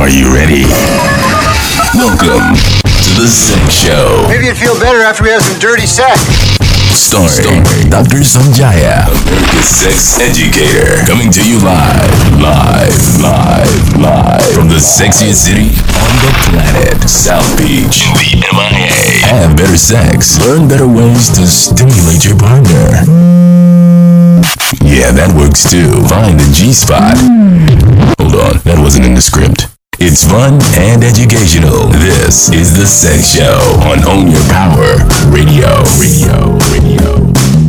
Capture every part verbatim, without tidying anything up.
Are you ready? Welcome to the Sex Show. Maybe you'd feel better after we have some dirty sex. Starring, Starring Doctor Sanjaya, America's sex educator. Coming to you live, live, live, live from the sexiest city on the planet, South Beach, the M I A. Have better sex. Learn better ways to stimulate your partner. Yeah, that works too. Find the G-spot. Hold on, that wasn't in the script. It's fun and educational. This is the Sex Show on Own Your Power Radio. Radio. Radio.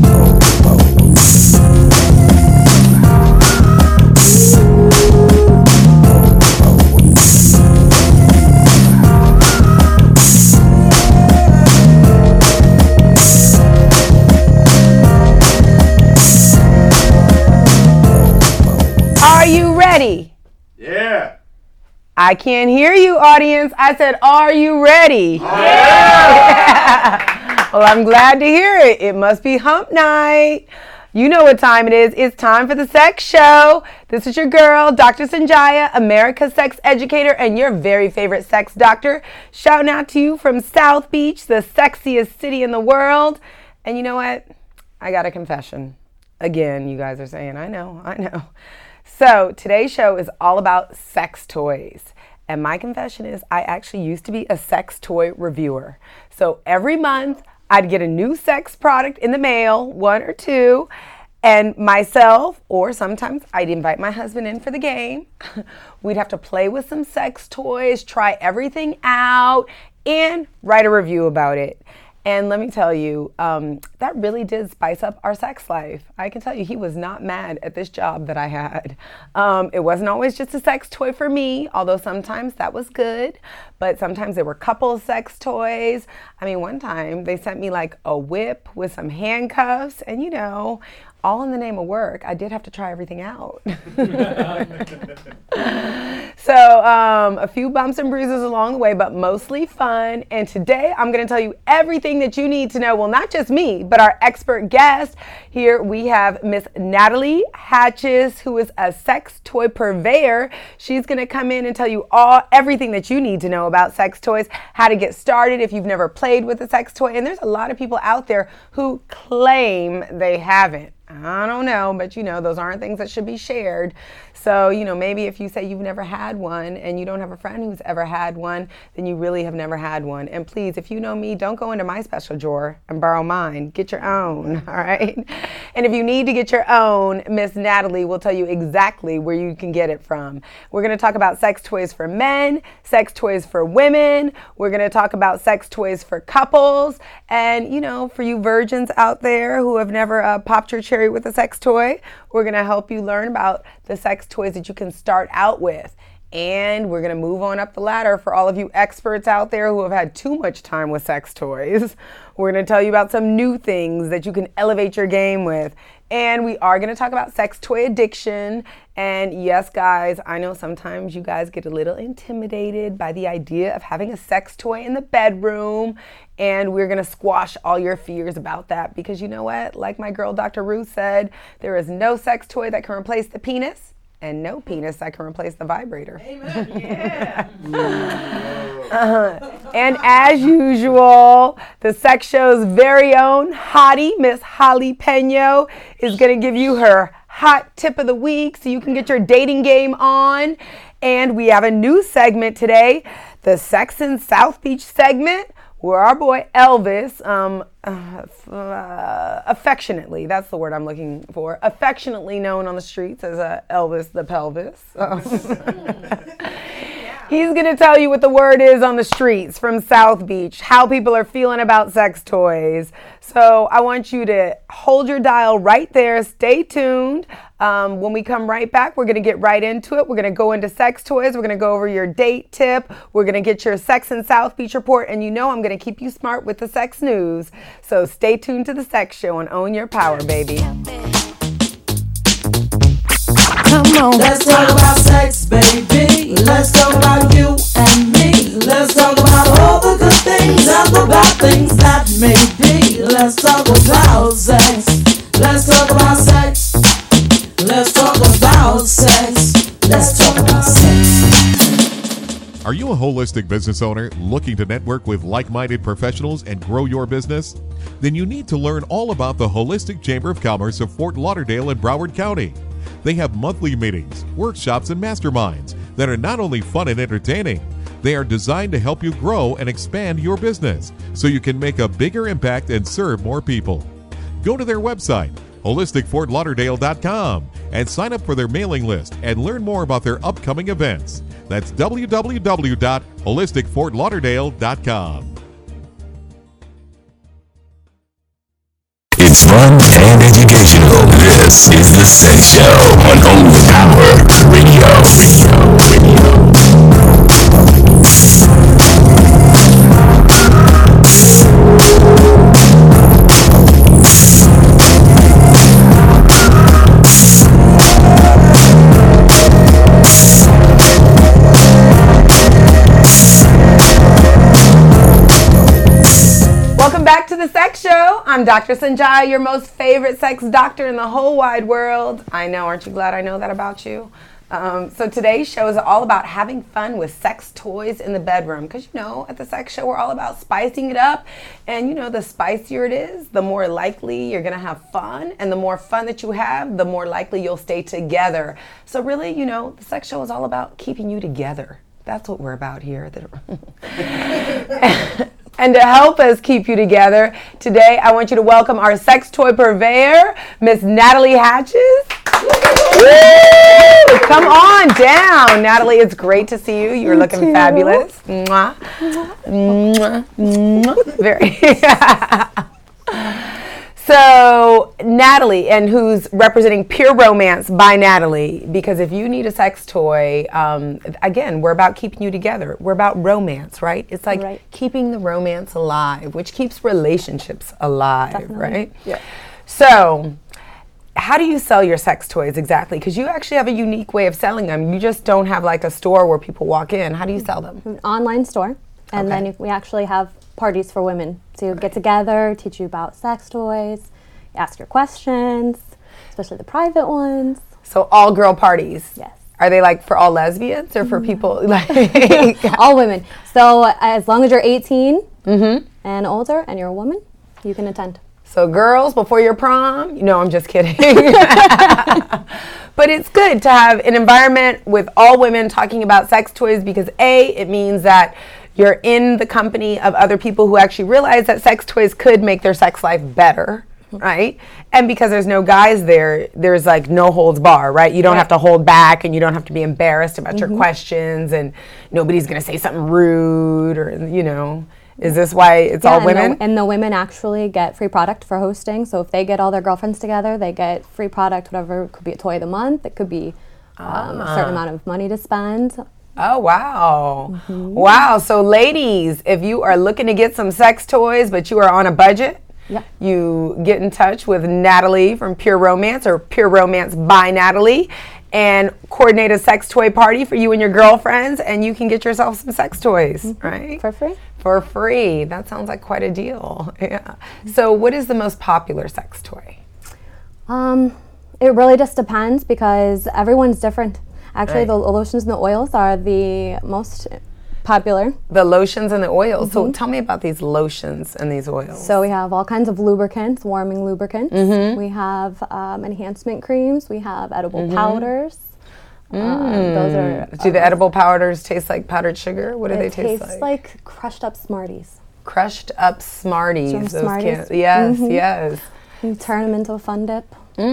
Are you ready? Yeah. I can't hear you, audience. I said, are you ready? Yeah. Yeah. Well, I'm glad to hear it. It must be hump night. You know what time it is. It's time for the Sex Show. This is your girl, Doctor Sanjaya, America's sex educator and your very favorite sex doctor. Shouting out to you from South Beach, the sexiest city in the world. And you know what? I got a confession. Again, you guys are saying, I know, I know. So today's show is all about sex toys. And my confession is I actually used to be a sex toy reviewer. So every month I'd get a new sex product in the mail, one or two, and myself, or sometimes I'd invite my husband in for the game. We'd have to play with some sex toys, try everything out, and write a review about it. And let me tell you, um, that really did spice up our sex life. I can tell you, he was not mad at this job that I had. Um, it wasn't always just a sex toy for me, although sometimes that was good. But sometimes there were couple sex toys. I mean, one time they sent me like a whip with some handcuffs, and you know, all in the name of work, I did have to try everything out. So um, a few bumps and bruises along the way, but mostly fun. And today I'm going to tell you everything that you need to know. Well, not just me, but our expert guest. Here we have Miss Natalie Hatches, who is a sex toy purveyor. She's going to come in and tell you all everything that you need to know about sex toys, how to get started if you've never played with a sex toy. And there's a lot of people out there who claim they haven't. I don't know, but you know, those aren't things that should be shared. So, you know, maybe if you say you've never had one and you don't have a friend who's ever had one, then you really have never had one. And please, if you know me, don't go into my special drawer and borrow mine. Get your own, all right? And if you need to get your own, Miss Natalie will tell you exactly where you can get it from. We're going to talk about sex toys for men, sex toys for women. We're going to talk about sex toys for couples. And, you know, for you virgins out there who have never uh, popped your cherry with a sex toy, we're going to help you learn about the sex toys that you can start out with. And we're going to move on up the ladder for all of you experts out there who have had too much time with sex toys. We're going to tell you about some new things that you can elevate your game with. And we are going to talk about sex toy addiction. And yes, guys, I know sometimes you guys get a little intimidated by the idea of having a sex toy in the bedroom. And we're going to squash all your fears about that. Because you know what? Like my girl, Doctor Ruth said, there is no sex toy that can replace the penis. And no penis that can replace the vibrator. Amen. Yeah. uh, and as usual, the Sex Show's very own hottie, Miss Holly Peño, is going to give you her hot tip of the week so you can get your dating game on. And we have a new segment today, the Sex in South Beach segment, where our boy Elvis, um, uh, uh, affectionately, that's the word I'm looking for, affectionately known on the streets as uh, Elvis the Pelvis. Um, he's going to tell you what the word is on the streets from South Beach, how people are feeling about sex toys. So I want you to hold your dial right there. Stay tuned. Um, when we come right back, we're going to get right into it. We're going to go into sex toys. We're going to go over your date tip. We're going to get your Sex in South Beach report. And you know I'm going to keep you smart with the sex news. So stay tuned to the Sex Show and Own Your Power, baby. Come on. Let's talk about sex, baby. Let's talk about you and me. Let's talk about all the good things and the bad things that may be. Let's talk about sex. Let's talk about sex. Let's talk about sex. Let's talk about sex. Are you a holistic business owner looking to network with like-minded professionals and grow your business? Then you need to learn all about the Holistic Chamber of Commerce of Fort Lauderdale and Broward County. They have monthly meetings, workshops, and masterminds that are not only fun and entertaining, they are designed to help you grow and expand your business so you can make a bigger impact and serve more people. Go to their website, holistic fort lauderdale dot com, and sign up for their mailing list and learn more about their upcoming events. That's w w w dot holistic fort lauderdale dot com. It's fun and educational. This is The Sex Show on Only Power Radio. Radio. Radio. Welcome back to The Sex Show. I'm Doctor Sanjaya, your most favorite sex doctor in the whole wide world. I know, aren't you glad I know that about you? Um, so today's show is all about having fun with sex toys in the bedroom. Because, you know, at The Sex Show, we're all about spicing it up. And, you know, the spicier it is, the more likely you're going to have fun. And the more fun that you have, the more likely you'll stay together. So really, you know, The Sex Show is all about keeping you together. That's what we're about here. And to help us keep you together, today I want you to welcome our sex toy purveyor, Miss Natalie Hatches. Woo! Come on down, Natalie. It's great to see you. You're You looking too. fabulous. Mwah. Mwah. Mwah. Very. So, Natalie, and who's representing Pure Romance by Natalie, because if you need a sex toy, um, again, we're about keeping you together. We're about romance, right? It's like Right. keeping the romance alive, which keeps relationships alive, Definitely. right? Yeah. So, how do you sell your sex toys exactly? Because you actually have a unique way of selling them. You just don't have like a store where people walk in. How do you sell them? An online store, and Okay. then you- we actually have parties for women to get together, teach you about sex toys, ask your questions, especially the private ones. So, all girl parties? Yes. Are they like for all lesbians or for people like All women. So as long as you're eighteen and older and you're a woman, you can attend. So girls, before your prom? No, I'm just kidding. But it's good to have an environment with all women talking about sex toys because A, it means that you're in the company of other people who actually realize that sex toys could make their sex life better, right? And because there's no guys there, there's like no holds bar, right? You don't Right. have to hold back and you don't have to be embarrassed about your questions and nobody's gonna say something rude or, you know. Is this why it's all and women? The, and the women actually get free product for hosting. So if they get all their girlfriends together, they get free product, whatever. It could be a toy of the month. It could be um, a certain amount of money to spend. Oh, wow. Wow. So, ladies, if you are looking to get some sex toys, but you are on a budget, Yeah. you get in touch with Natalie from Pure Romance or Pure Romance by Natalie and coordinate a sex toy party for you and your girlfriends, and you can get yourself some sex toys, right? For free. For free. That sounds like quite a deal. Yeah. So, what is the most popular sex toy? Um, it really just depends because everyone's different. Actually, Right. the lotions and the oils are the most popular. The lotions and the oils. So, tell me about these lotions and these oils. So we have all kinds of lubricants, warming lubricants. Mm-hmm. We have um, enhancement creams. We have edible Mm-hmm. powders. Um, those are. Do the edible powders taste like powdered sugar? What do they It taste tastes like? like crushed up Smarties. Crushed up Smarties. Some Those Smarties. can't- yes, yes. You turn them into a fun dip.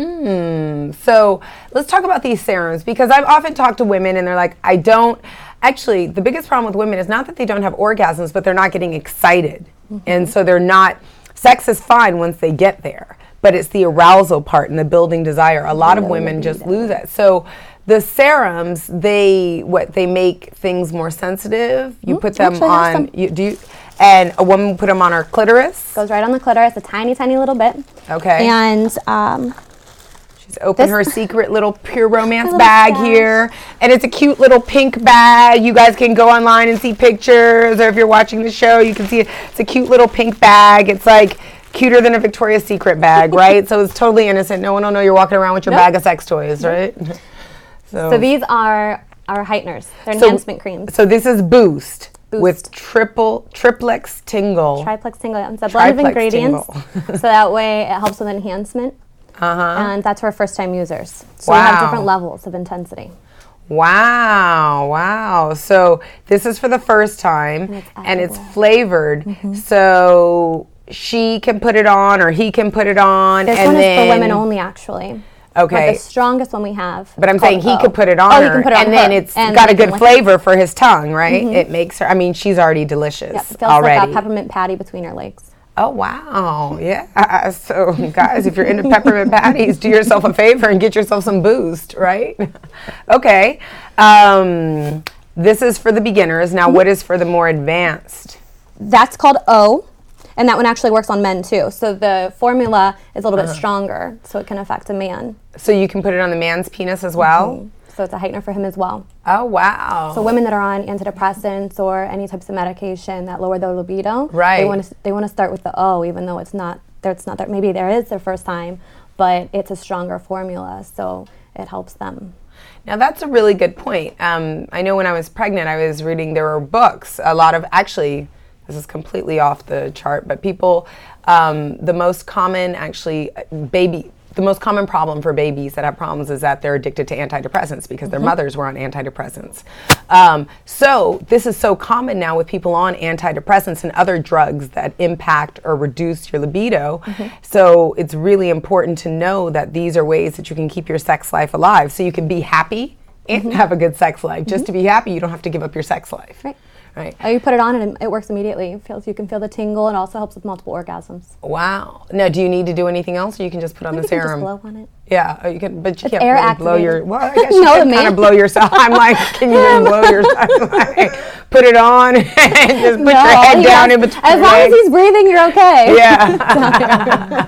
Mm. So let's talk about these serums because I've often talked to women and they're like, I don't. Actually, the biggest problem with women is not that they don't have orgasms, but they're not getting excited. And so they're not. Sex is fine once they get there, but it's the arousal part and the building desire. A lot of women just lose that. So the serums, they what they make things more sensitive. You put them actually have on. some. You do. You, and a woman will put them on her clitoris. Goes right on the clitoris, a tiny, tiny little bit. Okay. And um, She's opened This- her secret little Pure Romance little bag stash. here. And it's a cute little pink bag. You guys can go online and see pictures, or if you're watching the show, you can see it. It's a cute little pink bag. It's like cuter than a Victoria's Secret bag, right? So it's totally innocent. No one will know you're walking around with your Nope. bag of sex toys, right? so these are our heighteners. They're So- enhancement creams. So this is Boost, Boost. with triple triplex tingle. Triplex tingle. It's a blend of Triplex ingredients, tingle. so that way it helps with enhancement. Uh-huh. And that's for first-time users. So we have Wow. different levels of intensity. Wow, wow. So this is for the first time it's and it's edible. flavored. Mm-hmm. So she can put it on or he can put it on. This and one then, is for women only, actually. Okay. But the strongest one we have. But I'm is saying called he O. could put it on Oh, her, he can put it on and then her, it's and got a they can good lick flavor for his tongue, right? Mhm. It makes her, I mean, she's already delicious Yep, it feels already. like a peppermint patty between her legs. Oh, wow. Yeah. So, guys, if you're into peppermint patties, do yourself a favor and get yourself some Boost, right? Okay. Um, this is for the beginners. Now, what is for the more advanced? That's called O, and that one actually works on men too. So the formula is a little Uh-huh. bit stronger, so it can affect a man. So you can put it on the man's penis as well? So it's a heightener for him as well. Oh, wow. So women that are on antidepressants or any types of medication that lower their libido, Right. They want to they want to start with the O, even though it's not. It's not that maybe there is their first time, but it's a stronger formula, so it helps them. Now that's a really good point. Um, I know when I was pregnant, I was reading, there were books, a lot of, actually, this is completely off the chart, but people, um, the most common actually, baby, the most common problem for babies that have problems is that they're addicted to antidepressants because their mothers were on antidepressants. Um, so this is so common now with people on antidepressants and other drugs that impact or reduce your libido. So it's really important to know that these are ways that you can keep your sex life alive so you can be happy and have a good sex life. Just to be happy, you don't have to give up your sex life. Right. Right. Oh, you put it on and it works immediately. It feels you can feel the tingle and also helps with multiple orgasms. Wow. Now, do you need to do anything else, or you can just put on the You can just serum? blow on it. Yeah, oh, you can, but you It's can't air really blow activated. your. Well, I guess you No, can man. kind of blow yourself. I'm like, can you even blow yourself? Like, put it on and just put No, your head he down has- in between. As your long as legs. he's breathing, you're okay. Yeah.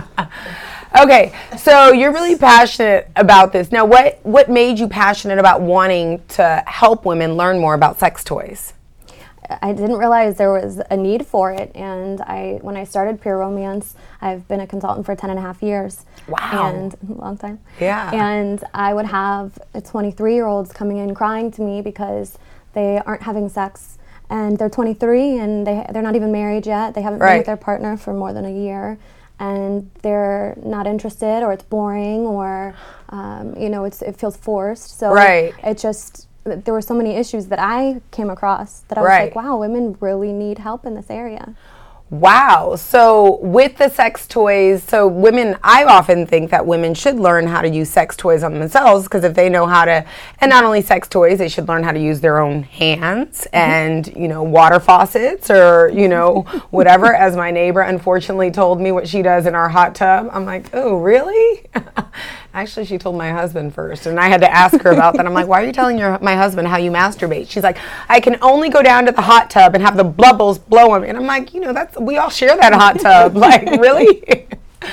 Okay, so you're really passionate about this. Now, what what made you passionate about wanting to help women learn more about sex toys? I didn't realize there was a need for it, and I when I started Pure Romance, I've been a consultant for ten and a half years. Wow. And a long time. Yeah. And I would have twenty-three-year-olds coming in crying to me because they aren't having sex, and they're twenty-three and they they're not even married yet. They haven't been Right. with their partner for more than a year, and they're not interested, or it's boring, or um, you know, it's it feels forced. So Right. it just there were so many issues that I came across that I was Right. like, wow, women really need help in this area. Wow. So with the sex toys, so women, I often think that women should learn how to use sex toys on themselves, because if they know how to, and not only sex toys, they should learn how to use their own hands and, you know, water faucets or, you know, whatever. As my neighbor unfortunately told me what she does in our hot tub. I'm like, oh, really? Actually, she told my husband first, and I had to ask her about that. I'm like, why are you telling your my husband how you masturbate? She's like, I can only go down to the hot tub and have the bubbles blow on me. And I'm like, you know, that's we all share that hot tub. Like, really?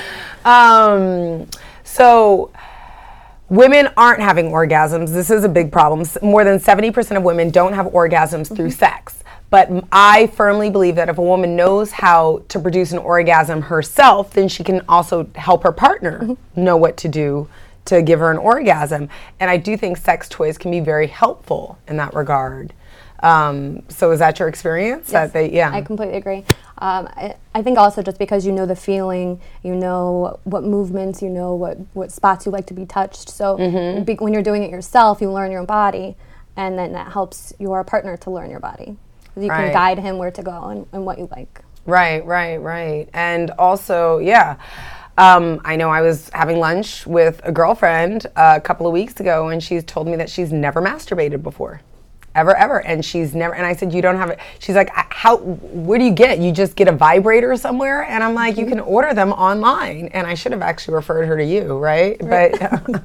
um, so women aren't having orgasms. This is a big problem. S- More than seventy percent of women don't have orgasms through sex. But m- I firmly believe that if a woman knows how to produce an orgasm herself, then she can also help her partner know what to do to give her an orgasm. And I do think sex toys can be very helpful in that regard. Um, so is that your experience? That they, yeah. I completely agree. Um, I, I think also just because you know the feeling, you know what movements, you know what, what spots you like to be touched. So Mm-hmm. be, when you're doing it yourself, you learn your own body, and then that helps your partner to learn your body. You Right. can guide him where to go and, and what you like. Right, right, right. And also, yeah, um, I know I was having lunch with a girlfriend a couple of weeks ago, and she's told me that she's never masturbated before. Ever, ever. And she's never, and I said, you don't have it. She's like, "I- how, where do you get? You just get a vibrator somewhere? And I'm like, you can order them online. And I should have actually referred her to you, right? But,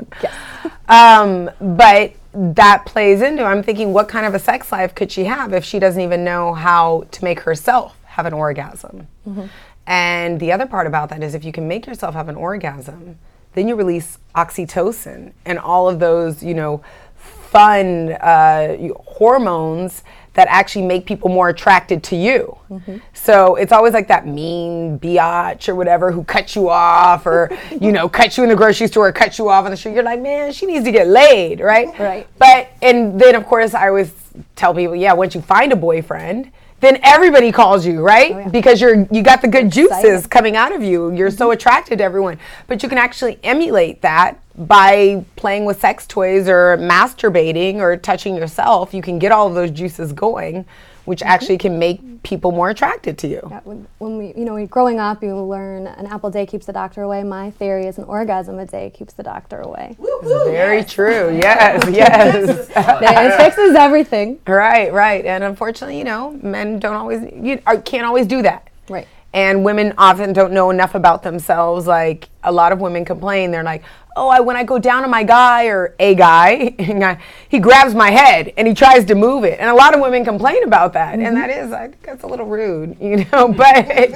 um, but that plays into, I'm thinking, what kind of a sex life could she have if she doesn't even know how to make herself have an orgasm? And the other part about that is if you can make yourself have an orgasm, then you release oxytocin and all of those, you know, fun uh, hormones that actually make people more attracted to you. Mm-hmm. So it's always like that mean biatch or whatever who cuts you off, or you know, cuts you in the grocery store, or cuts you off on the street. You're like, man, she needs to get laid, right? Right. But and then of course I always tell people, yeah, once you find a boyfriend, then everybody calls you, right? Oh, yeah. Because you're you got the good juices Excited. coming out of you. You're mm-hmm. so attracted to everyone. But you can actually emulate that by playing with sex toys or masturbating or touching yourself. You can get all of those juices going, which mm-hmm. actually can make people more attracted to you. Yeah, when, when we, you know, when growing up, you learn an apple a day keeps the doctor away. My theory is an orgasm a day keeps the doctor away. Very yes. true. Yes, yes. It fixes everything. Right, right. And unfortunately, you know, men don't always, you are, can't always do that. Right. And women often don't know enough about themselves. Like a lot of women complain, they're like, oh, I, when I go down on my guy or a guy, he grabs my head and he tries to move it. And a lot of women complain about that. Mm-hmm. And that is, I think that's a little rude, you know, but,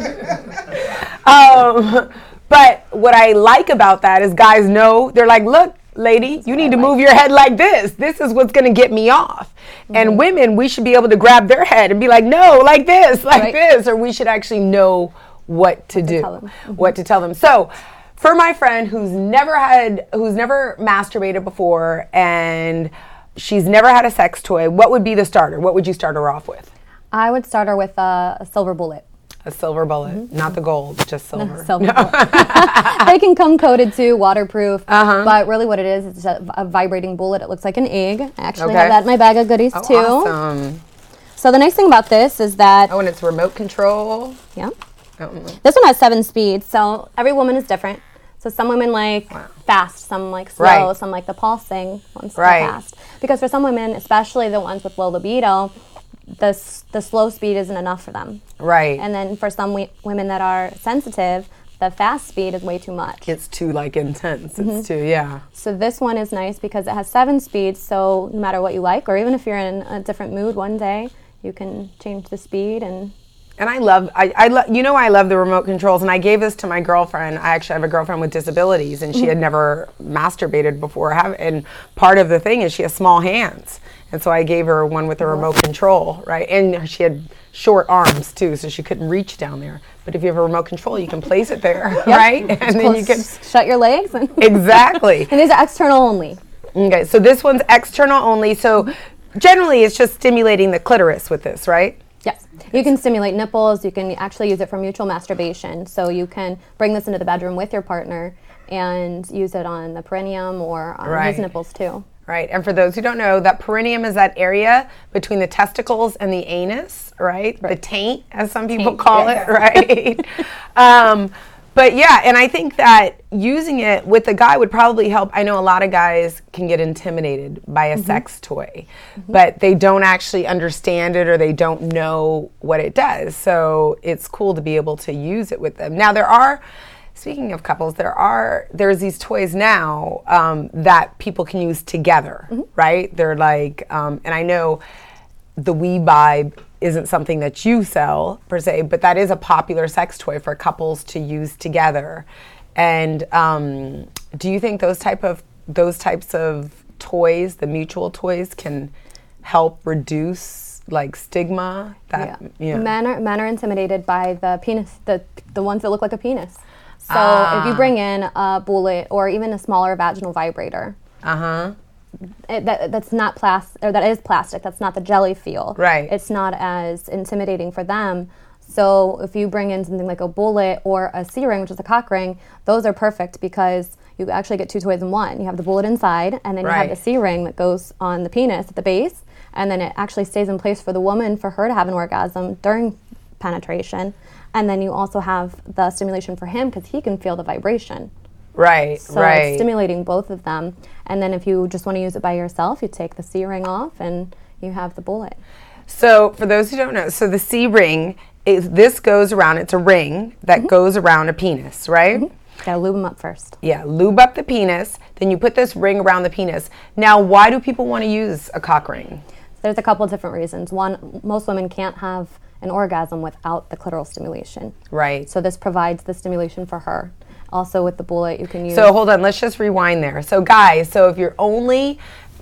um, but what I like about that is guys know, they're like, look, lady, you need to move your head like this. This is what's going to get me off. Mm-hmm. And women, we should be able to grab their head and be like, no, like this, like right. this. Or we should actually know what to what do, to tell them. Mm-hmm. what to tell them. So for my friend who's never had, who's never masturbated before and she's never had a sex toy, what would be the starter? What would you start her off with? I would start her with a, a silver bullet. A silver bullet, mm-hmm. not the gold, just silver. No, silver bullet. They can come coated too, waterproof. Uh-huh. But really, what it is, it's a, a vibrating bullet. It looks like an egg. I actually okay. have that in my bag of goodies oh, too. Awesome. So the nice thing about this is that oh, and it's remote control. Yeah. Oh. This one has seven speeds, so every woman is different. So some women like wow. fast, some like slow, right. some like the pulsing, ones right. fast. Because for some women, especially the ones with low libido, the s- the slow speed isn't enough for them. Right. And then for some we- women that are sensitive, the fast speed is way too much. It's too like intense. Mm-hmm. It's too yeah. So this one is nice because it has seven speeds. So no matter what you like, or even if you're in a different mood one day, you can change the speed and. And I love, I, I lo- you know, I love the remote controls. And I gave this to my girlfriend. I actually have a girlfriend with disabilities, and she mm-hmm. had never masturbated before. Have, and part of the thing is she has small hands, and so I gave her one with a remote control, right? And she had short arms too, so she couldn't reach down there. But if you have a remote control, you can place it there, yep. right? And Just then you can shut your legs. And exactly. And these are external only. Okay, so this one's external only. So generally, it's just stimulating the clitoris with this, right? Yes. You can stimulate nipples. You can actually use it for mutual masturbation. So you can bring this into the bedroom with your partner and use it on the perineum or on right. his nipples too. Right. And for those who don't know, that perineum is that area between the testicles and the anus, right? right. The taint, as some people taint, call yeah. it, right? um, but yeah, and I think that using it with a guy would probably help. I know a lot of guys can get intimidated by a mm-hmm. sex toy, mm-hmm. but they don't actually understand it or they don't know what it does. So it's cool to be able to use it with them. Now there are, speaking of couples, there are, there's these toys now um, that people can use together, mm-hmm. right? They're like, um, and I know the We-Vibe isn't something that you sell per se, but that is a popular sex toy for couples to use together. And um, do you think those type of those types of toys, the mutual toys, can help reduce like stigma? That yeah. yeah. Men are men are intimidated by the penis, the the ones that look like a penis. So ah. if you bring in a bullet or even a smaller vaginal vibrator, uh huh. It, that that's not plastic, or that is plastic. That's not the jelly feel. Right. It's not as intimidating for them. So if you bring in something like a bullet or a C-ring, which is a cock ring, those are perfect because you actually get two toys in one. You have the bullet inside, and then right. you have the C-ring that goes on the penis at the base, and then it actually stays in place for the woman for her to have an orgasm during penetration. And then you also have the stimulation for him because he can feel the vibration. Right, so right. it's stimulating both of them. And then if you just want to use it by yourself, you take the C-ring off and you have the bullet. So for those who don't know, so the C-ring, is this goes around, it's a ring that mm-hmm. goes around a penis, right? Mm-hmm. Gotta lube them up first. Yeah, lube up the penis, then you put this ring around the penis. Now, why do people want to use a cock ring? There's a couple different reasons. One, most women can't have an orgasm without the clitoral stimulation. Right. So this provides the stimulation for her. Also with the bullet, you can use... So hold on, let's just rewind there. So guys, so if you're only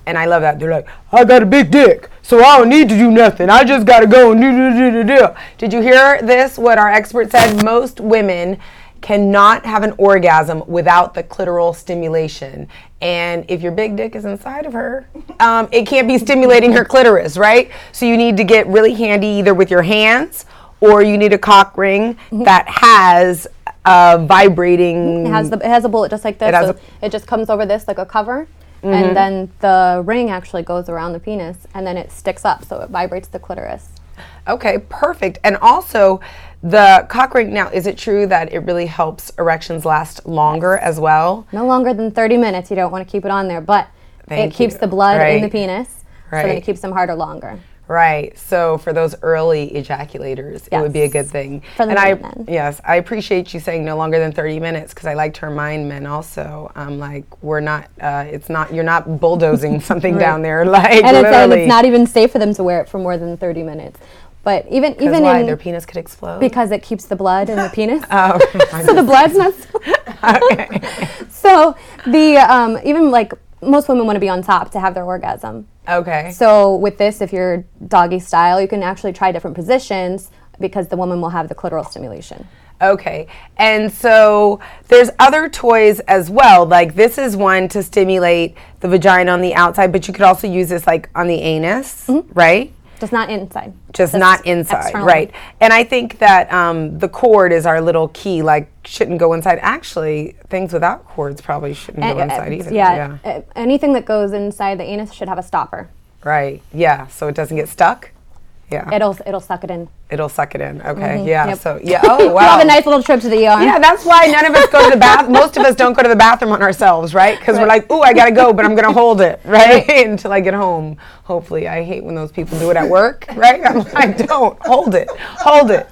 and I love that. They're like, I got a big dick, so I don't need to do nothing. I just got to go and do, do, do, do, do. Did you hear this? What our expert said? Most women cannot have an orgasm without the clitoral stimulation. And if your big dick is inside of her, um, it can't be stimulating her clitoris, right? So you need to get really handy either with your hands, or you need a cock ring that has a vibrating... It has, the, it has a bullet just like this. It, has so a, it just comes over this like a cover. Mm-hmm. And then the ring actually goes around the penis, and then it sticks up, so it vibrates the clitoris. Okay, perfect. And also, the cock ring, now, is it true that it really helps erections last longer as well? No longer than thirty minutes. You don't want to keep it on there, but Thank it keeps you. the blood Right. in the penis, Right. so then it keeps them harder longer. Right. So for those early ejaculators, it would be a good Yes. thing. For the and I, men. yes, I appreciate you saying no longer than thirty minutes, because I like to remind men also, um, like we're not, uh, it's not, you're not bulldozing something down there, like And it's, and literally. it's not even safe for them to wear it for more than thirty minutes. But even even why? in Their penis could explode? because it keeps the blood in the penis. Oh, So the blood's not. okay. So the um, even like most women want to be on top to have their orgasm. Okay. So with this, if you're doggy style, you can actually try different positions because the woman will have the clitoral stimulation. Okay, and so there's other toys as well. Like this is one to stimulate the vagina on the outside, but you could also use this like on the anus, right? Just not inside. Just not inside, externally. right? And I think that um, the cord is our little key. Like shouldn't go inside. Actually, things without cords probably shouldn't And- go inside uh, either. Yeah, uh, anything that goes inside the anus should have a stopper. Right. Yeah. So it doesn't get stuck. Yeah. It'll it'll suck it in. It'll suck it in. Okay. Mhm. Yeah. Yep. So yeah. Oh wow. We'll have a nice little trip to the E R. Yeah, that's why none of us go to the bath. Most of us don't go to the bathroom on ourselves, right? Because we're like, ooh, I gotta go, but I'm gonna hold it, right, until I get home. Hopefully, I hate when those people do it at work, right? I'm like, don't hold it, hold it.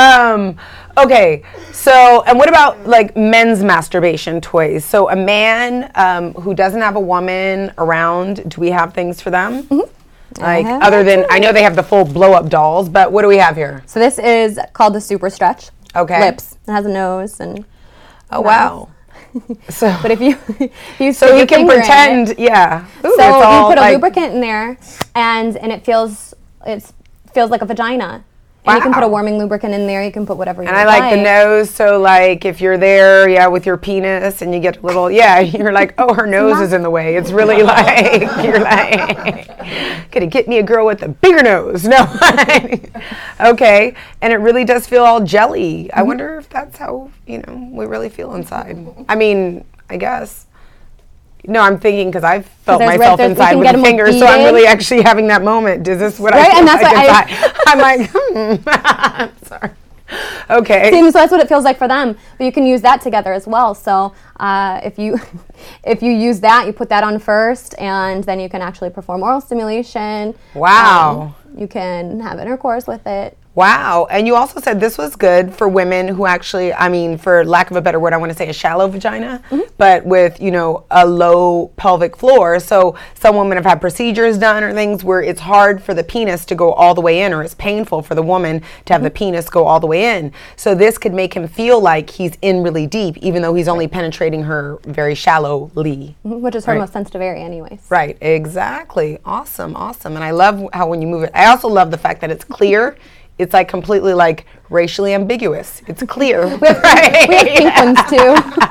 Um, okay, so and what about like men's masturbation toys? So a man um, who doesn't have a woman around, do we have things for them? Mm-hmm. Like Uh-huh. other than I know they have the full blow up dolls, but what do we have here? So this is called the Super Stretch. Okay. Lips. It has a nose and. Oh wow. So, But if you, if you so stick he your can finger in pretend, it, yeah. Ooh, so that's all, you put a like- lubricant in there, and and it feels it feels like a vagina. And you can put a Wow. warming lubricant in there. You can put whatever you And would I like the nose, so like if you're there, yeah, with your penis, and you get a little, yeah, you're like, oh, her nose is in the way. It's really like you're like, gonna get me a girl with a bigger nose. No, okay, and it really does feel all jelly. I wonder if that's how you know we really feel inside. I mean, I guess. No, I'm thinking because I've felt there's red- myself there's- you inside can with get the 'em fingers, so I'm beaded. really actually having that moment. Is this what I Right, feel and that's like what I- inside? I'm like, hmm. Sorry. Okay. See, so that's what it feels like for them. But you can use that together as well. So uh, if you if you use that, you put that on first, and then you can actually perform oral stimulation. Wow. Um, you can have intercourse with it. Wow. And you also said this was good for women who actually, I mean, for lack of a better word, I want to say a shallow vagina, but with, you know, a low pelvic floor. So some women have had procedures done or things where it's hard for the penis to go all the way in, or it's painful for the woman to have the penis go all the way in. So this could make him feel like he's in really deep, even though he's only penetrating her very shallowly. Which is her Right. most sensitive area anyways. Right, exactly. Awesome, awesome. And I love how when you move it, I also love the fact that it's clear. It's like completely like racially ambiguous. It's clear. We have, right? we have pink ones too.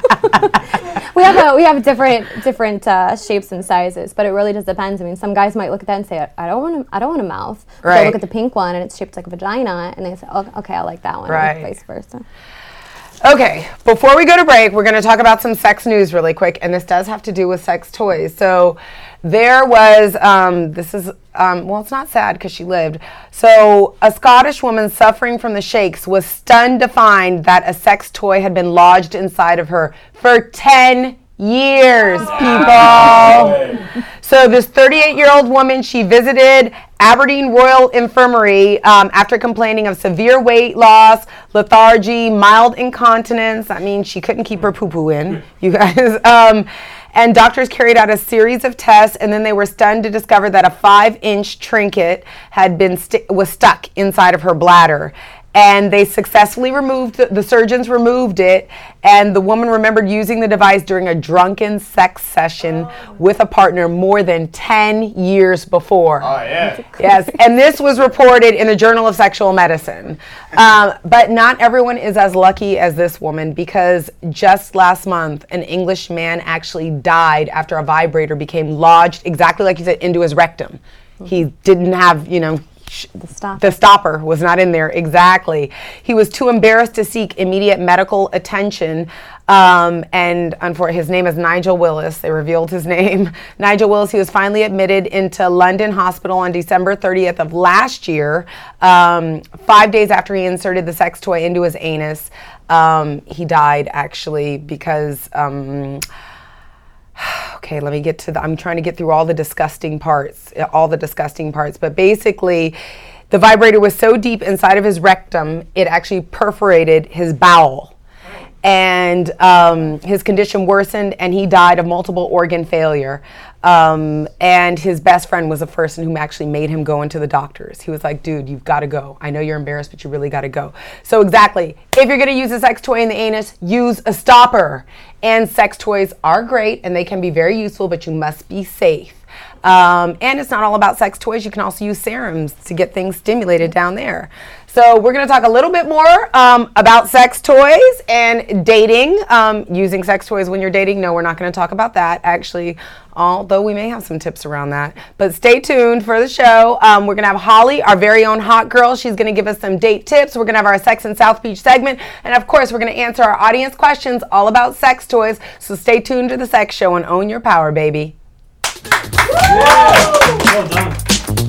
we have a, we have different different uh, shapes and sizes, but it really just depends. I mean, some guys might look at that and say, "I don't want to, I don't want a mouth." But Right. They look at the pink one and it's shaped like a vagina, and they say, "Oh, okay, I like that one." Right. And vice versa. Okay, before we go to break, we're going to talk about some sex news really quick, and this does have to do with sex toys. So there was, um, this is, um, well, it's not sad because she lived. So a Scottish woman suffering from the shakes was stunned to find that a sex toy had been lodged inside of her for ten years, people. So this thirty-eight-year-old woman, she visited Aberdeen Royal Infirmary um, after complaining of severe weight loss, lethargy, mild incontinence. I mean, she couldn't keep her poo-poo in, you guys. Um, and doctors carried out a series of tests, and then they were stunned to discover that a five-inch trinket had been sti- was stuck inside of her bladder. and they successfully removed, the, the surgeons removed it, and the woman remembered using the device during a drunken sex session oh. with a partner more than ten years before. Oh, yeah. Yes, and this was reported in the Journal of Sexual Medicine. Um, but not everyone is as lucky as this woman, because just last month, an English man actually died after a vibrator became lodged, exactly like you said, into his rectum. Mm-hmm. He didn't have, you know, The stopper. the stopper was not in there, exactly. He was too embarrassed to seek immediate medical attention, um, and unfor- his name is Nigel Willis. They revealed his name. Nigel Willis, he was finally admitted into London Hospital on December thirtieth of last year, um, five days after he inserted the sex toy into his anus. Um, he died, actually, because... Um, Okay, let me get to the, I'm trying to get through all the disgusting parts, all the disgusting parts. But basically, the vibrator was so deep inside of his rectum, it actually perforated his bowel. And um, his condition worsened, and he died of multiple organ failure. Um, and his best friend was the person who actually made him go into the doctors. He was like, dude, you've got to go. I know you're embarrassed, but you really got to go. So exactly, if you're going to use a sex toy in the anus, use a stopper. And sex toys are great, and they can be very useful, but you must be safe. Um, and it's not all about sex toys. You can also use serums to get things stimulated down there. So we're going to talk a little bit more um, about sex toys and dating, um, using sex toys when you're dating. No, we're not going to talk about that, actually, although we may have some tips around that. But stay tuned for the show. Um, we're going to have Holly, our very own hot girl. She's going to give us some date tips. We're going to have our Sex in South Beach segment. And, of course, we're going to answer our audience questions all about sex toys. So stay tuned to the Sex Show and own your power, baby. Yeah. Well done.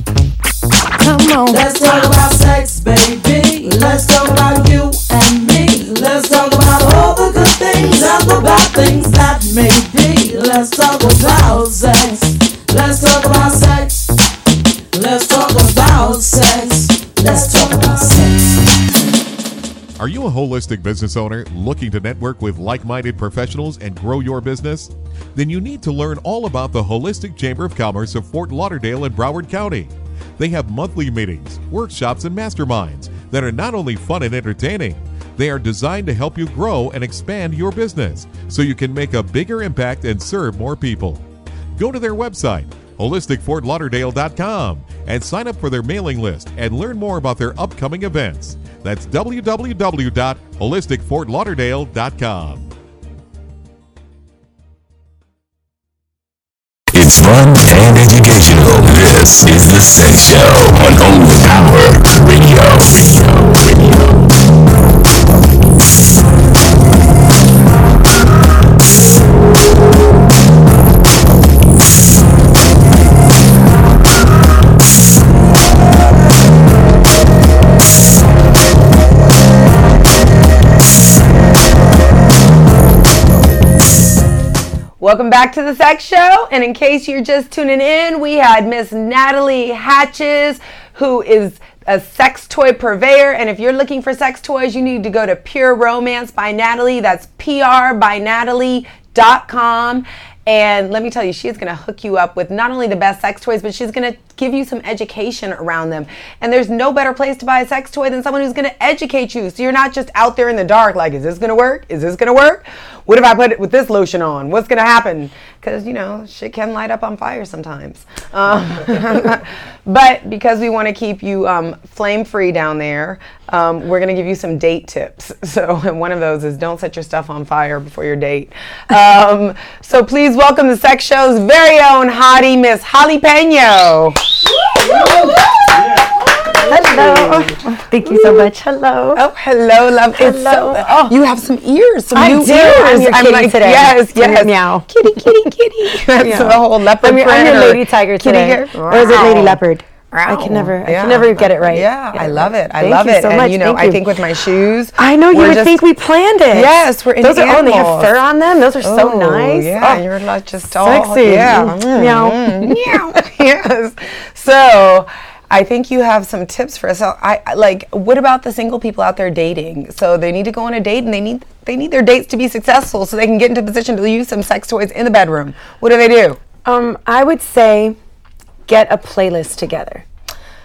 Come on. Let's talk about sex, baby. Let's talk about you and me. Let's talk about all the good things and the bad things that may be. Let's talk about sex. Let's talk about sex. Let's talk about sex. Let's talk about sex. Are you a holistic business owner looking to network with like-minded professionals and grow your business? Then you need to learn all about the Holistic Chamber of Commerce of Fort Lauderdale and Broward County. They have monthly meetings, workshops, and masterminds that are not only fun and entertaining, they are designed to help you grow and expand your business so you can make a bigger impact and serve more people. Go to their website, holistic fort lauderdale dot com, and sign up for their mailing list and learn more about their upcoming events. That's w w w dot holistic fort lauderdale dot com. It's fun and educational. This is the Sex Show on Only Power Radio. Radio. Radio. Welcome back to the Sex Show, and in case you're just tuning in, we had Miss Natalie Hatches, who is a sex toy purveyor, and if you're looking for sex toys, you need to go to Pure Romance by Natalie. That's P R by Natalie dot com. And let me tell you, she's going to hook you up with not only the best sex toys, but she's going to give you some education around them. And there's no better place to buy a sex toy than someone who's going to educate you. So you're not just out there in the dark like, is this going to work? Is this going to work? What if I put it with this lotion on? What's going to happen? Because, you know, shit can light up on fire sometimes. Um, but because we want to keep you um, flame-free down there, um, we're going to give you some date tips. So one of those is don't set your stuff on fire before your date. Um, so please welcome the Sex Show's very own hottie, Miss Holly Peño. Hello. Thank you so much. Hello. Oh, hello, love. Hello. It's so, Oh. You have some ears, some I new do. ears. I'm your kitty today. Yes, yes. Meow. Kitty, kitty, kitty. That's Meow. the whole leopard I'm your, I'm print your or lady tiger kitty today. hair. Or is it lady leopard? I Wow. can never, I Yeah. can never get it right. Yeah, Get I it love right. it. I Thank love you it. so and much. you know, Thank I you. think with my shoes, I know you we're would just- think we planned it. Yes, we're in Those are, oh, they have animals. fur on them. Those are so Oh, nice. Yeah, Oh, you're like just all sexy. Yeah. Mm, meow. Mm, meow. Yes. So I think you have some tips for us. So I I- like. What about the single people out there dating? So they need to go on a date, and they need they need their dates to be successful, so they can get into a position to use some sex toys in the bedroom. What do they do? Um, I would say get a playlist together.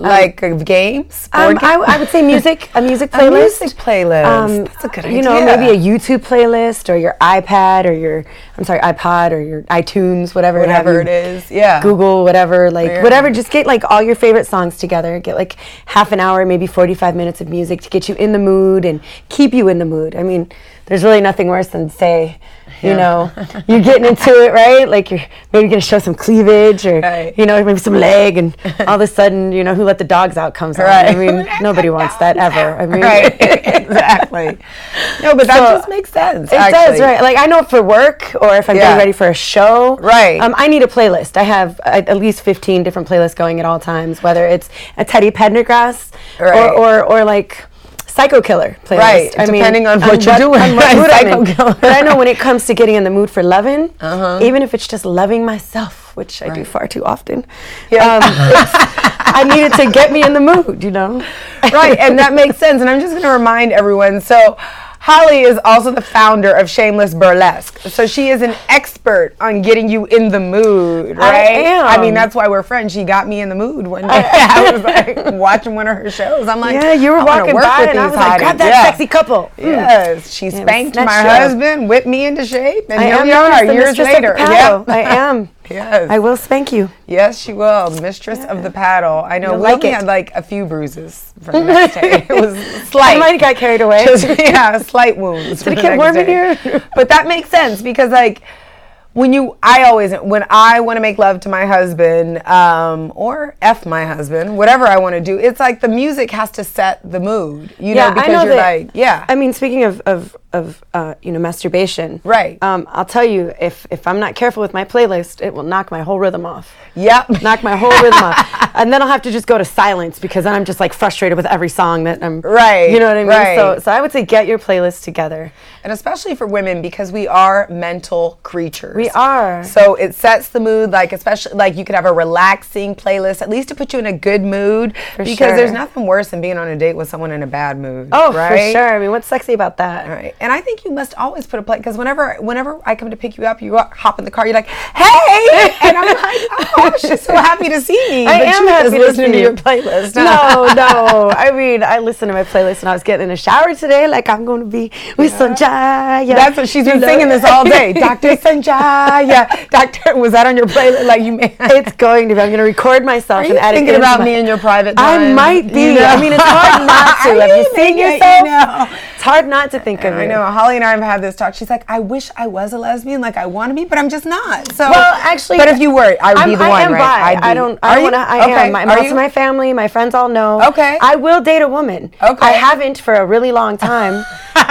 Like um, games? Um, I, I would say music, a music playlist. A music playlist. Um, That's a good idea. You know, maybe a YouTube playlist or your iPad or your, I'm sorry, iPod or your iTunes, whatever. Whatever it is, yeah. Google, whatever, like Yeah. whatever. Just get like all your favorite songs together. Get like half an hour, maybe forty-five minutes of music to get you in the mood and keep you in the mood. I mean, there's really nothing worse than say, you Yeah. know, you're getting into it, right? Like you're maybe gonna show some cleavage or, Right. you know, maybe some leg, and all of a sudden, you know, Who Let the Dogs Out comes on. Right. I mean, nobody wants that ever. I mean, Right, exactly. No, but that So, just makes sense. It actually. does, right? Like I know for work or if I'm Yeah. getting ready for a show, Right. Um, I need a playlist. I have at, at least fifteen different playlists going at all times, whether it's a Teddy Pendergrass Right. or, or or like Psycho Killer playlist. Right, I depending on what you're doing. on what Right, mood I'm Psycho in. Killer. But I know when it comes to getting in the mood for loving, Uh-huh. even if it's just loving myself, which I do Right. far too often, Yeah. um, it's, I need it to get me in the mood, you know? Right, and that makes sense. And I'm just going to remind everyone. So, Holly is also the founder of Shameless Burlesque. So she is an expert on getting you in the mood, I right? am. I mean, that's why we're friends. She got me in the mood one day. I was like watching one of her shows. I'm like, Yeah, you were I wanna walking work by with and I these was like, grab hotties. that Yeah. sexy couple. Mm. Yes, she Yeah, spanked snatched my you up. husband, whipped me into shape, and I here am we known as are the years mistress of the later. paddle. Yeah. I am. Yes. I will spank you. Yes, she will. Mistress of the paddle. I know. You'll We like only it. had like a few bruises for the next day. It was I slight. might have got carried away. Just, yeah, slight wounds. Did it for the get next warm in day. here? But that makes sense because like when you, I always, when I want to make love to my husband, um, or F my husband, whatever I want to do, it's like the music has to set the mood, you know, because I know you're that, like, yeah. I mean, speaking of of, of uh, you know, masturbation, Right. Um, I'll tell you, if if I'm not careful with my playlist, it will knock my whole rhythm off. Yep. Knock my whole rhythm off, and then I'll have to just go to silence because then I'm just like frustrated with every song that I'm. Right, You know what I mean? right. So so I would say get your playlist together. And especially for women because we are mental creatures. We are. So it sets the mood, like especially like you could have a relaxing playlist, at least to put you in a good mood. For because sure. there's nothing worse than being on a date with someone in a bad mood. Oh, right? for sure. I mean, what's sexy about that? Right. And I think you must always put a play because whenever whenever I come to pick you up, you hop in the car, you're like, hey, and I'm like, oh, she's so happy to see me. I but am you happy just to listening see to you. your playlist. No, no. I mean, I listened to my playlist when I was getting in the shower today. Like I'm going to be with Sanjaya. That's what she's been singing this all day. Doctor Sanjaya. Doctor, was that on your playlist? Like you made It's going to be. I'm going to record myself Are and you add it thinking into about my- me in your private I time? might be. You know? I mean, it's hard not to. Have you I seen think it, yourself? you know. It's hard not to think of I it. know. Holly and I have had this talk. She's like, I wish I was a lesbian, like I want to be, but I'm just not. So, Well, actually, but if you were, I would I'm, be the I one, am right? bi. I'd be- I don't. Are I you? want to. I Okay. am. My, Are most you? of my family, my friends all know. Okay. I will date a woman. Okay. I haven't for a really long time.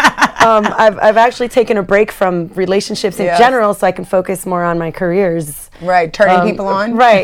um, I've I've actually taken a break from relationships in Yes. general, so I can focus more on my careers. Right, turning Um, people on. Right.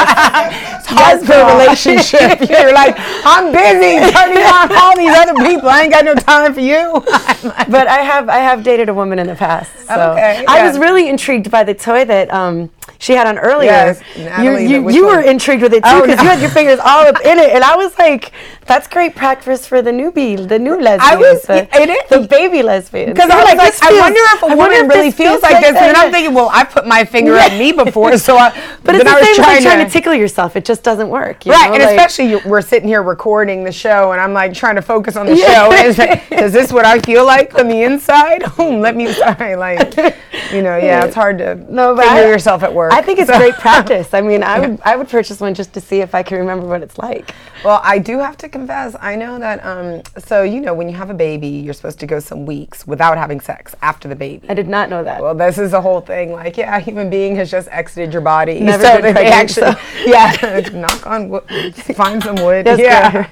Yes. It's hard Yes, for a girl. relationship. You're like, I'm busy turning on all these other people. I ain't got no time for you. But I have I have dated a woman in the past. So Okay, I yeah. was really intrigued by the toy that um, she had on earlier. Yes, you Natalie, you, which you one? were intrigued with it too Oh, because no. you had your fingers all up in it, and I was like, "That's great practice for the newbie, the new lesbian, was- the, it is. the baby lesbian." Because I You're was like, "This I feels- wonder if a I woman wonder if really this feels like this. And then that." I'm thinking, well, I put my finger at me before, so I. But it's then the I was same as like trying trying to tickle yourself. It just doesn't work. you Right, know, and like- especially you, we're sitting here recording the show, and I'm like trying to focus on the Yeah. show. And it's like, is this what I feel like on the inside? Oh, let me sorry, like, you know, yeah, it's hard to No, but figure I- yourself at work. I think it's So- great practice. I mean, I would I would purchase one just to see if I can remember what it's like. Well, I do have to confess, I know that, um, so, you know, when you have a baby, you're supposed to go some weeks without having sex after the baby. I did not know that. Well, this is the whole thing. Like, yeah, a human being has just exited your body. Never so been that they pregnant, actually, so- yeah, knock on wood, find some wood. That's yeah.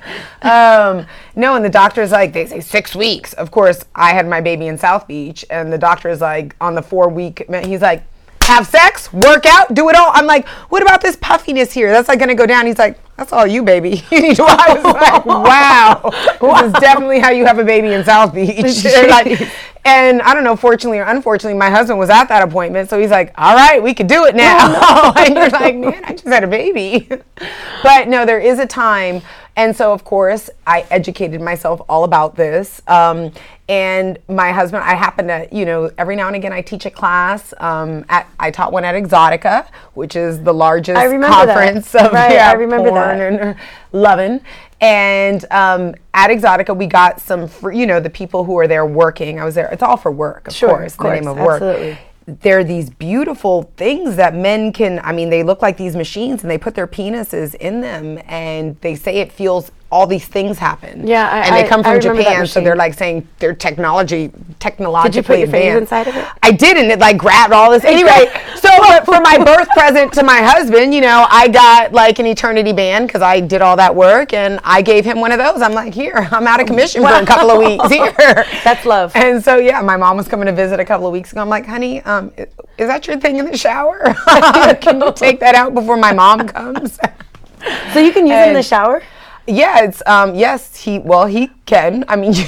Um, no, and the doctor's like, they say six weeks. Of course, I had my baby in South Beach, and the doctor is like, on the four week, he's like, have sex, work out, do it all. I'm like, what about this puffiness here? That's like gonna go down. He's like, that's all you, baby. You need to. I was like, wow, this is definitely how you have a baby in South Beach. Like, and I don't know, fortunately or unfortunately, my husband was at that appointment, so he's like, all right, we could do it now. And you're like, man, I just had a baby. But no, there is a time, And so, of course, I educated myself all about this. Um, and my husband, I happen to, you know, every now and again I teach a class. Um, at, I taught one at Exotica, which is the largest I remember conference that. of Right, yeah, I remember porn that. and uh, loving. And um, at Exotica, we got some, free, you know, the people who are there working. I was there. It's all for work, of Sure, course, of course, the name of work. absolutely. They're these beautiful things that men can, I mean, they look like these machines and they put their penises in them and they say it feels, all these things happen. Yeah, I- And they I- come I from remember that Japan, so machine. they're like saying they're technology, technologically Did you put your fingers advanced. inside of it? I did, and it like grabbed all this. Anyway, so but for my birth present to my husband, you know, I got like an eternity band because I did all that work, and I gave him one of those. I'm like, here, I'm out of commission for a couple of weeks. Here, That's love. And so yeah, my mom was coming to visit a couple of weeks ago. I'm like, honey, um, i- is that your thing in the shower? Can you take that out before my mom comes? So you can use it in the And- shower? Yeah, it's um yes, he well he can. I mean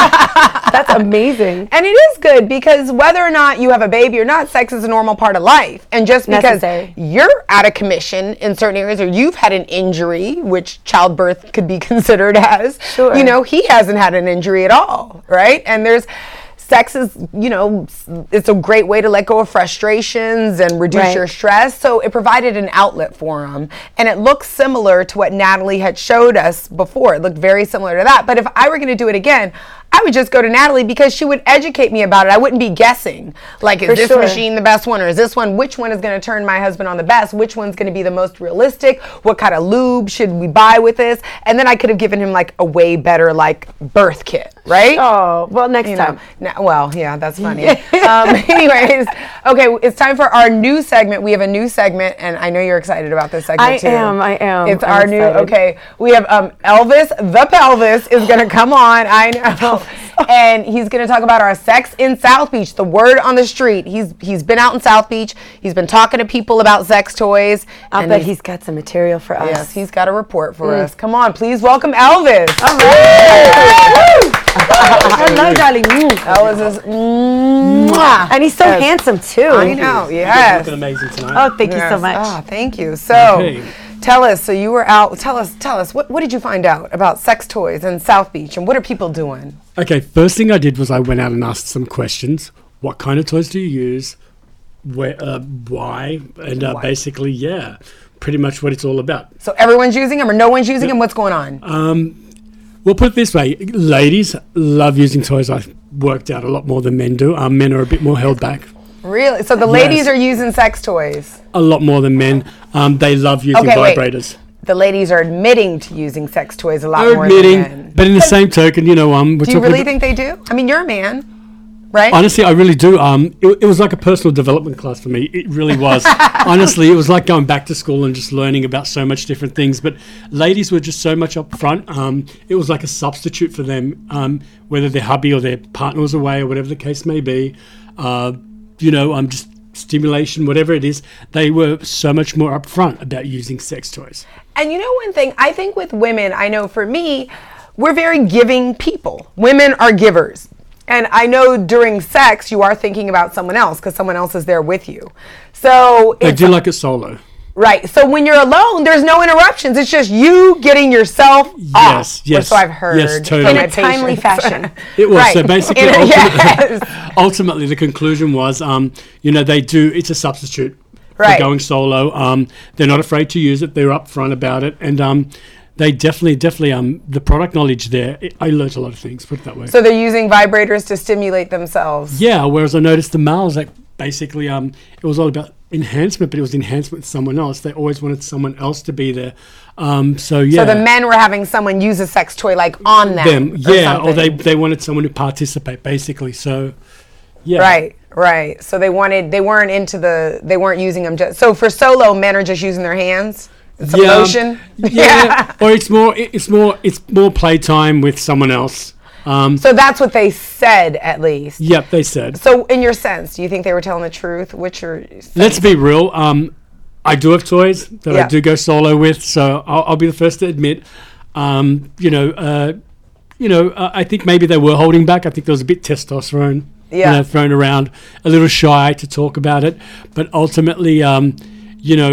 That's amazing. And it is good because whether or not you have a baby or not, sex is a normal part of life. And just because Necessary. you're out of commission in certain areas or you've had an injury, which childbirth could be considered as, Sure. you know, he hasn't had an injury at all, right? And there's sex is, you know, it's a great way to let go of frustrations and reduce Right. your stress. So it provided an outlet for him. And it looks similar to what Natalie had showed us before. It looked very similar to that. But if I were going to do it again, I would just go to Natalie because she would educate me about it. I wouldn't be guessing. Like, is For this sure. machine the best one or is this one? Which one is going to turn my husband on the best? Which one's going to be the most realistic? What kind of lube should we buy with this? And then I could have given him like a way better like birth kit, right? Oh, well, next You time. know, na- well, yeah, that's funny. um, anyways, okay, it's time for our new segment. We have a new segment, and I know you're excited about this segment I too. am, I am. It's I'm our new. excited. Okay, we have um, Elvis the Pelvis is going to come on. I know, and he's going to talk about our sex in South Beach. The word on the street. He's he's been out in South Beach. He's been talking to people about sex toys. I'll and bet he's got some material for us. Yes, he's got a report for Mm. us. Come on, please welcome Elvis. All right. Hello, darling. Mm. Elvis is. Mwah. And he's so Yes. handsome, too. I know. Yes. Looking amazing tonight. Oh, thank you so Yes. much. Ah, thank you. So, Okay. tell us. So you were out. Tell us. Tell us. What What did you find out about sex toys in South Beach, and what are people doing? Okay, first thing I did was I went out and asked some questions. What kind of toys do you use? Where, uh, why? And uh, Why? basically, yeah, pretty much what it's all about. So everyone's using them, or no one's using them? What's going on? Um, we'll put it this way: ladies love using toys. I've worked out a lot more than men do. Um, men are a bit more held back, Really? So the ladies Yes. are using sex toys. a lot more than men. Um, they love using Okay, wait. vibrators. The ladies are admitting to using sex toys a lot They're more admitting, than men. but in the same token, you know, um, we're Do you talking really about- think they do? I mean, you're a man, right? Honestly, I really do. Um, it, it was like a personal development class for me. It really was. Honestly, it was like going back to school and just learning about so much different things. But ladies were just so much up front. Um, it was like a substitute for them, um, whether their hubby or their partner was away or whatever the case may be. Uh, you know, um, just stimulation, whatever it is. They were so much more upfront about using sex toys. And you know one thing, I think with women, I know for me, we're very giving people. Women are givers. And I know during sex, you are thinking about someone else because someone else is there with you. So, They it's, do like it solo. right. So when you're alone, there's no interruptions. It's just you getting yourself off. Yes, yes, Or so I've heard. yes, totally. from In my a timely patients. fashion. It was. Right. So basically, In a- ultimately, yes. ultimately, the conclusion was, um, you know, they do, it's a substitute Right. for going solo. Um, they're not afraid to use it. They're upfront about it. And um, they definitely, definitely, um, the product knowledge there, it, I learnt a lot of things, put it that way. So they're using vibrators to stimulate themselves. yeah, whereas I noticed the males, like, basically, um, it was all about enhancement, but it was enhancement with someone else. They always wanted someone else to be there. Um, so, yeah. So the men were having someone use a sex toy like on them. them, or yeah, or they, something. they wanted someone to participate, basically. So, yeah. Right, right. So they wanted, they weren't into the, they weren't using them just, so for solo, men are just using their hands? And some Yeah, um, lotion? Yeah, or it's more, it- it's more, it's more playtime with someone else. Um, So that's what they said, at least. yep, they said. So in your sense, do you think they were telling the truth? What's your sense? Let's be real. Um, I do have toys that Yeah. I do go solo with, so I'll, I'll be the first to admit. Um, you know, uh, you know, uh, I think maybe they were holding back. I think there was a bit testosterone, Yeah. you know, thrown around, a little shy to talk about it. But ultimately, um, you know,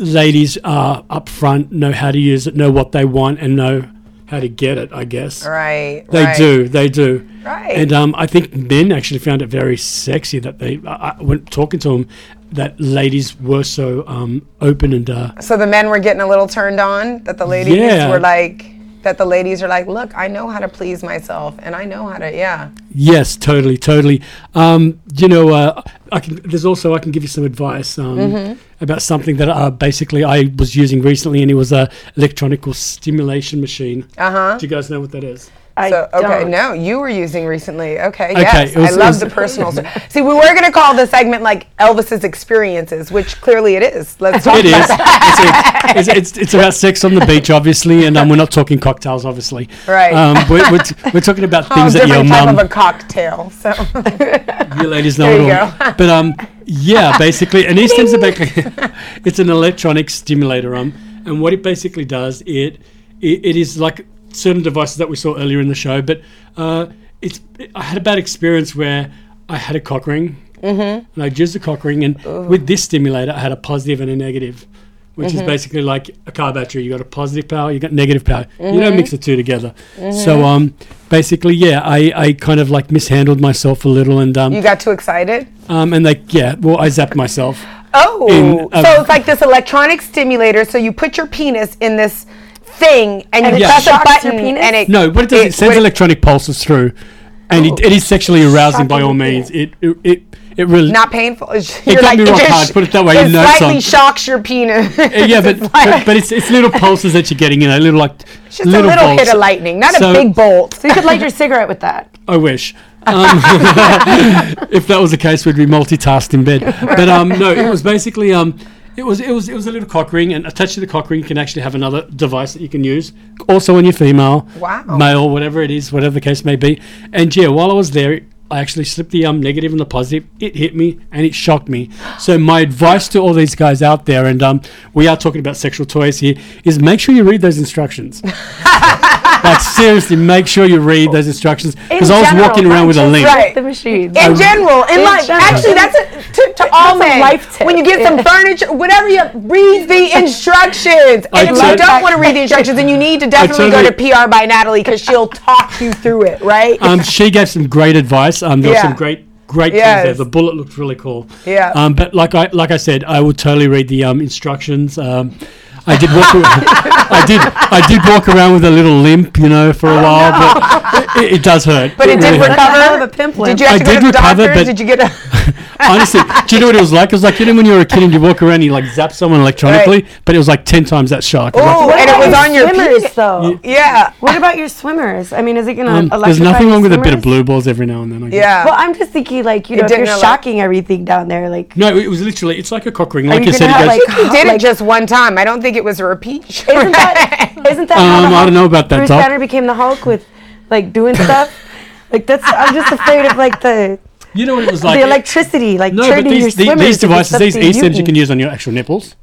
ladies are up front, know how to use it, know what they want, and know how to get it, I guess. Right. They right. do. They do. Right. And um, I think men actually found it very sexy that they, I, I, when talking to them, that ladies were so um, open and. Uh, so the men were getting a little turned on, that the ladies yeah. were like, that the ladies are like, look, I know how to please myself, and I know how to, yeah. Yes, totally, totally. Um, you know, uh, I can. There's also I can give you some advice um, Mm-hmm. about something that uh, basically I was using recently, and it was a electronical stimulation machine. Uh huh. Do you guys know what that is? I So, okay, don't. no, you were using recently. Okay, Okay, yes. it was- I it love was- the personal. sto- See, we were going to call the segment like Elvis's experiences, which clearly it is. Let's talk It is. about that. It's, it's, it's, it's about sex on the beach, obviously, and um, we're not talking cocktails, obviously. Right. Um, we're, we're, t- we're talking about Oh, things that your different type mum, of a cocktail. So, you ladies know There it you all. go. But um, yeah, basically, and these things are basically, it's an electronic stimulator, um, and what it basically does, it, it it is like certain devices that we saw earlier in the show, but uh, it's I had a bad experience where I had a cock ring, mm-hmm. and I used the cock ring, and Ooh. with this stimulator, I had a positive and a negative, which Mm-hmm. is basically like a car battery. You got a positive power, you got negative power. You Mm-hmm. don't mix the two together. So um, basically, yeah, I, I kind of like mishandled myself a little, and um, you got too excited? um, and like yeah, well, I zapped myself. Oh, In, uh, so it's like this electronic stimulator. So you put your penis in this thing, and you And it press a shocks button, your penis? and it No, what it does, it, it- sends what it- electronic pulses through, and it, it is sexually arousing by Shocking all to means. feel. It it it, it really not painful. It's- It got me rock hard, put it that way, It you know, slightly son. shocks your penis. Uh, yeah, but, It's like- but but it's it's little pulses that you're getting, you know, little like just a little bolts. hit of lightning, not So- a big bolt. So you could light your cigarette with that. I wish. Um, if that was the case, we'd be multitasked in bed. But um, no, it was basically um, it was it was it was a little cock ring, and attached to the cock ring, you can actually have another device that you can use, also when you're female, Wow. male, whatever it is, whatever the case may be. And yeah, while I was there, I actually slipped the um, negative and the positive. It hit me and it shocked me. So my advice to all these guys out there, and um, we are talking about sexual toys here, is make sure you read those instructions. Like seriously, make sure you read those instructions, because I was general, walking around not with a just link. Right. The machine. In general, in, In life, general. actually, that's a, to, to all that's a men. life tip. When you get some Yeah. furniture, whatever you read the instructions. I And if you tot- don't want to read the instructions, then you need to definitely go to totally- P R by Natalie, because she'll talk you through it, right? Um, she gave some great advice. Um, there were Yeah. some great, great Yes. things there. The bullet looked really cool. Yeah. Um, but like I, like I said, I would totally read the um, instructions. Um, I did walk. Around, I did. I did walk around with a little limp, you know, for a while, but it, it does hurt. But it did really hurts. recover. Hell of a pimp Did limp. you have I to go did to the recover, doctor? but- Did you get a? Honestly, do you know what it was like? It was like, you know, when you were a kid and you walk around and you like zap someone electronically, but it was like ten times that shock. It was like, Oh, What and it about was on your swimmers, penis. though. Yeah. What about your swimmers? I mean, is it going to um, electrify there's nothing your wrong with a bit of swimmers? blue balls every now and then. I guess. Yeah. Well, I'm just thinking, like, you know, if didn't you're allow- shocking everything down there, like, No, it was literally. It's like a cock ring. Are Like you you said, it gonna goes. have, like, You did it like- just one time. I don't think it was a repeat. isn't that, isn't that how Um, the I Hulk, don't know about that, Bruce Doc. Banner became the Hulk with, like, doing stuff? Like, that's, I'm just afraid of, like, the, You know what it was like? the electricity, like, No, but turning your these, the- swimmers these into devices, these something E-Stabs you mutant. can use on your actual nipples.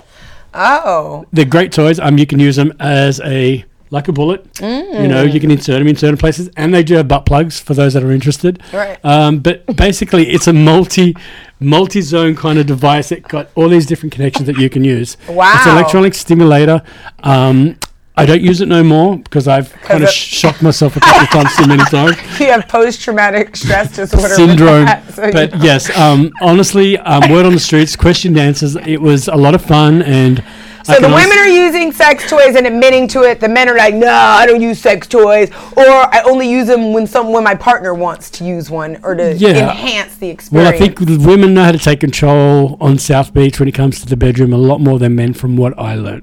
Oh. They're great toys. Um, you can use them as a like a bullet. You know, you can insert them in certain places, and they do have butt plugs for those that are interested. Right. Um, but basically, it's a multi multi-zone kind of device that got all these different connections that you can use. Wow. It's an electronic stimulator. Um, I don't use it no more because I've kind of it- sh- shocked myself a couple of times too many times. You have post-traumatic stress disorder. with Syndrome. that, so you- But yes, um, honestly, um, word on the streets, question and answers. It was a lot of fun, and So the women are using sex toys and admitting to it. The men are like, "No, I don't use sex toys, or I only use them when some when my partner wants to use one or to Yeah. enhance the Well, experience." I think the women know how to take control on South Beach when it comes to the bedroom a lot more than men, from what I learned.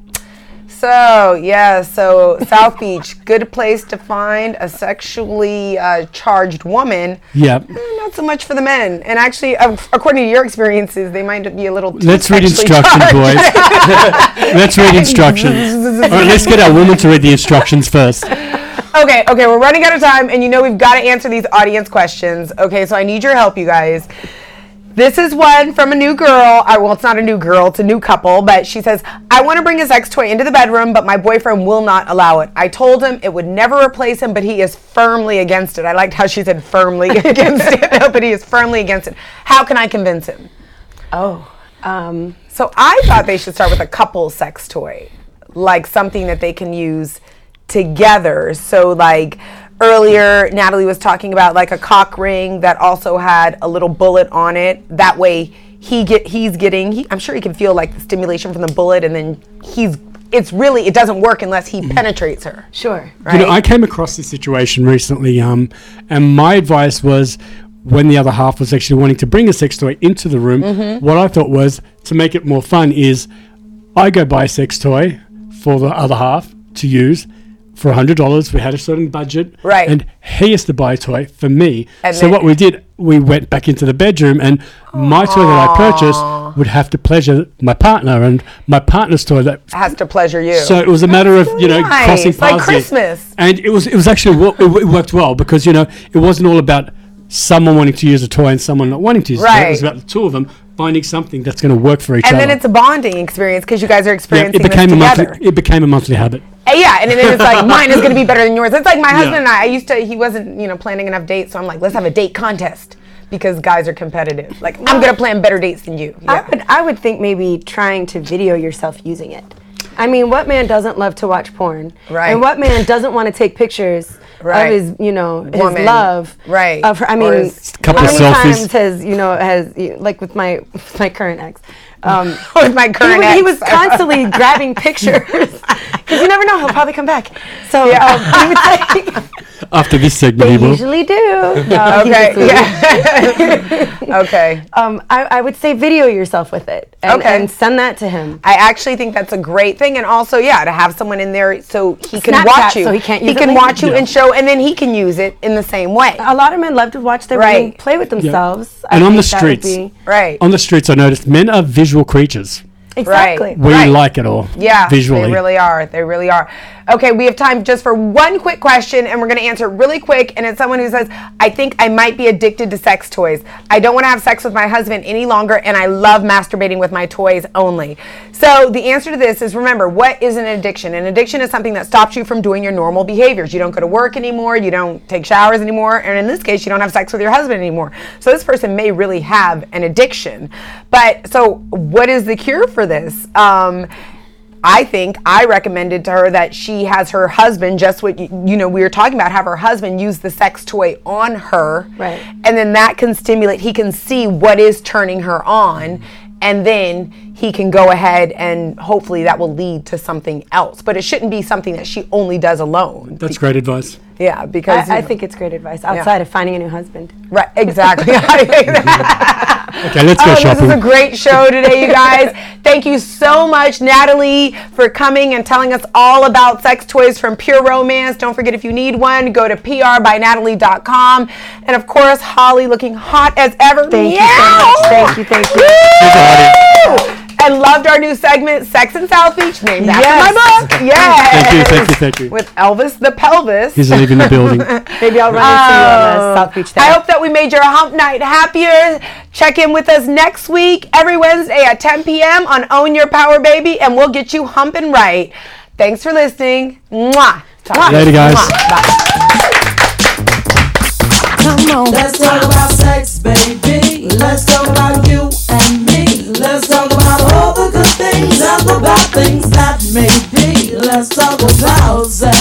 So yeah, so South Beach, good place to find a sexually uh, charged woman. Yeah. Eh, Not so much for the men, and actually, uh, according to your experiences, they might be a little. Too Let's read sexually instructions, charged. boys. Let's read instructions. All right, let's get our woman to read the instructions first. Okay, okay, we're running out of time, and you know we've got to answer these audience questions. Okay, so I need your help, you guys. This is one from a new girl. I, well, it's not a new girl, it's a new couple, but she says, I want to bring a sex toy into the bedroom, but my boyfriend will not allow it. I told him it would never replace him, but he is firmly against it. I liked how she said firmly against it, but he is firmly against it. How can I convince him? Oh. Um, So I thought they should start with a couple sex toy, like something that they can use together. So like earlier, Natalie was talking about like a cock ring that also had a little bullet on it. That way he get he's getting. He, I'm sure he can feel like the stimulation from the bullet, and then he's. It's really it doesn't work unless he penetrates her. sure. Right? You know, I came across this situation recently, um, and my advice was when the other half was actually wanting to bring a sex toy into the room, Mm-hmm. what I thought was to make it more fun is I go buy a sex toy for the other half to use for one hundred dollars. We had a certain budget. Right. And he has to buy a toy for me. And so then- what we did, we went back into the bedroom and my toy that I purchased would have to pleasure my partner and my partner's toy that has to pleasure you. so it was a matter of, you know, nice. crossing Like paths. there. Christmas. And it was it was actually, wo- it, it worked well because, you know, it wasn't all about someone wanting to use a toy and someone not wanting to use a toy. It was Right. about the two of them finding something that's going to work for each and other. then it's a bonding experience because you guys are Yeah, experiencing it became a this monthly, together. it became a monthly habit. Uh, yeah, and then it's like mine is going to be better than yours. It's like my husband Yeah. and I. I used to. He wasn't, you know, planning enough dates, so I'm like, let's have a date contest because guys are competitive. Like I'm going to plan better dates than you. I Yeah. would, I would think maybe trying to video yourself using it. I mean, what man doesn't love to watch porn? Right. And what man doesn't want to take pictures Right. of his, you know, his Woman. love? Right. Of her. I Or mean, his Couple how of many selfies. times has, you know, has, you- like with my, with my current ex, um, With my he, current wa- he ex. was constantly grabbing pictures because you never know, he'll probably come back. So um, he would say, After this segment, they he will. usually do. No, he Okay. just- Yeah. Okay. Um, I, I would say video yourself with it and, Okay. and send that to him. I actually think that's a great thing, and also, yeah, to have someone in there so he can Snapchat, watch you. so he can't He use it can later. watch you Yeah. and show, and then he can use it in the same way. A lot of men love to watch their Right. women play with themselves. I And on the think that would streets. be- Right. On the streets, I noticed men are visual creatures. Exactly. Right. We Right. like it all. Yeah, visually. they really are. They really are. Okay, we have time just for one quick question, and we're going to answer it really quick. And it's someone who says, I think I might be addicted to sex toys. I don't want to have sex with my husband any longer, and I love masturbating with my toys only. So the answer to this is, remember, what is an addiction? An addiction is something that stops you from doing your normal behaviors. You don't go to work anymore. You don't take showers anymore. And in this case, you don't have sex with your husband anymore. So this person may really have an addiction. But so what is the cure for this? Um, I think I recommended to her that she has her husband, just what you, you know we were talking about, have her husband use the sex toy on her, Right. and then that can stimulate. He can see what is turning her on, and then he can go ahead and hopefully that will lead to something else. But it shouldn't be something that she only does alone. That's great advice. Yeah, because I, I you know- think it's great advice outside of finding a new husband. right, exactly. Okay, let's go Oh, shopping. this is a great show today, you guys. Thank you so much, Natalie, for coming and telling us all about sex toys from Pure Romance. Don't forget, if you need one, go to p r by natalie dot com. And of course, Holly looking hot as ever. Thank you Meow! so much. Thank you. Thank you. Woo! And loved our new segment, Sex in South Beach, named Yes. after my book. Yes. Thank you, thank you, thank you. With Elvis the Pelvis. He's leaving the building. Maybe I'll run into you on the South Beach there. I hope that we made your hump night happier. Check in with us next week, every Wednesday at ten p.m. on Own Your Power Baby, and we'll get you humping right. Thanks for listening. Mwah. Talk Later, guys. Mwah. Bye. Come on. Let's talk about sex, baby. Let's talk about you and me. Let's talk about all the good things and the bad things that may be. Let's talk about sex.